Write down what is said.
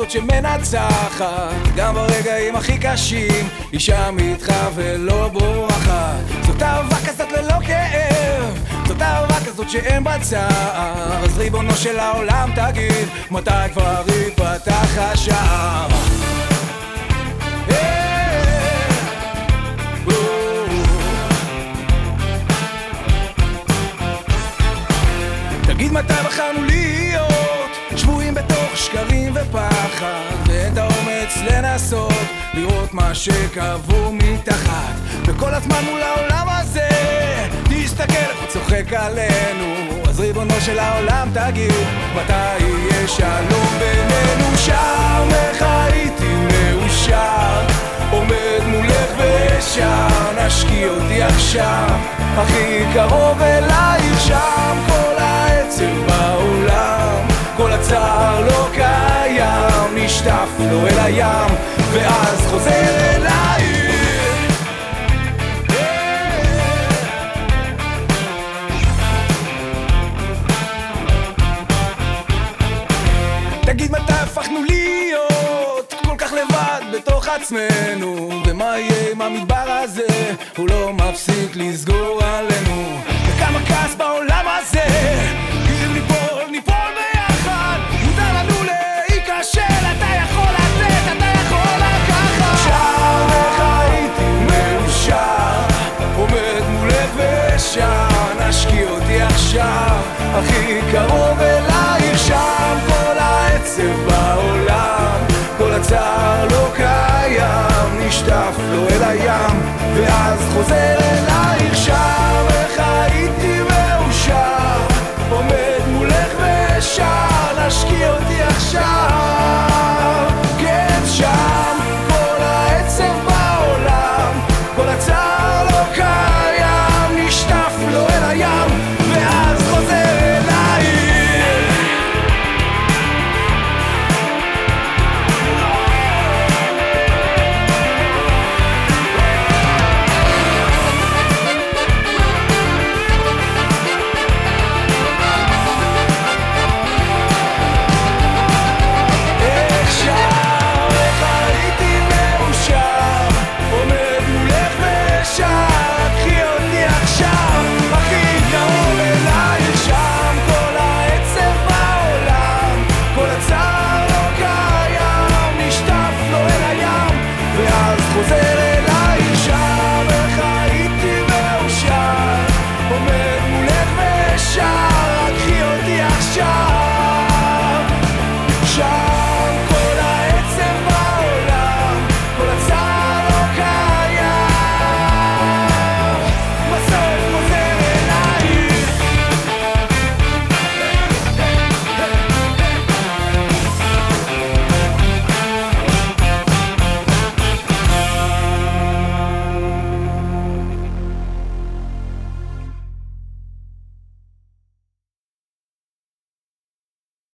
זאת שמנצחת גם ברגעים הכי קשים, היא שם איתך ולא בורחת. זאת אהבה כזאת ללא כאב, זאת אהבה כזאת שאין בה צער. אז ריבונו של העולם תגיד, מתי כבר ייפתח השער? תגיד מתי בחרנו להיות שבויים בתוך שקרים ופחד, ואין את האומץ לנסות לראות מה שקבור מתחת. וכל הזמן מול העולם הזה תסתכל איך הוא צוחק עלינו. אז ריבונו של העולם תגיד, מתי יהיה שלום בינינו? שם איך הייתי מאושר, עומד מולך ושר, נשקיע אותי עכשיו הכי קרוב אלייך. שם כל העצב בעולם, כל הצער לא קיים, נשטף לו אל הים ואז חוזר אלייך. תגיד מתי הפכנו להיות כל כך לבד בתוך עצמנו, ומה יהיה עם המדבר הזה, הוא לא מפסיק לסגור עלינו. וכמה כעס בעולם הזה, אם ניפול ביחד, מותר לנו להיכשל, אתה יכול לתת, אתה יכול לקחת. שם איך הייתי מאושר, עומד מולך ושר, נשקיע אותי עכשיו הכי קרוב אלייך. שם כל העצב בעולם, כל הצער לא קיים, נשטף לו אל הים ואז חוזר אלייך. שם איך הייתי מאושר, עומד מולך ושר, נשקיע אותי עכשיו. כן, שם כל העצב בעולם, כל הצער לא קיים, נשטף לו אל הים ואז חוזר אלייך. Jose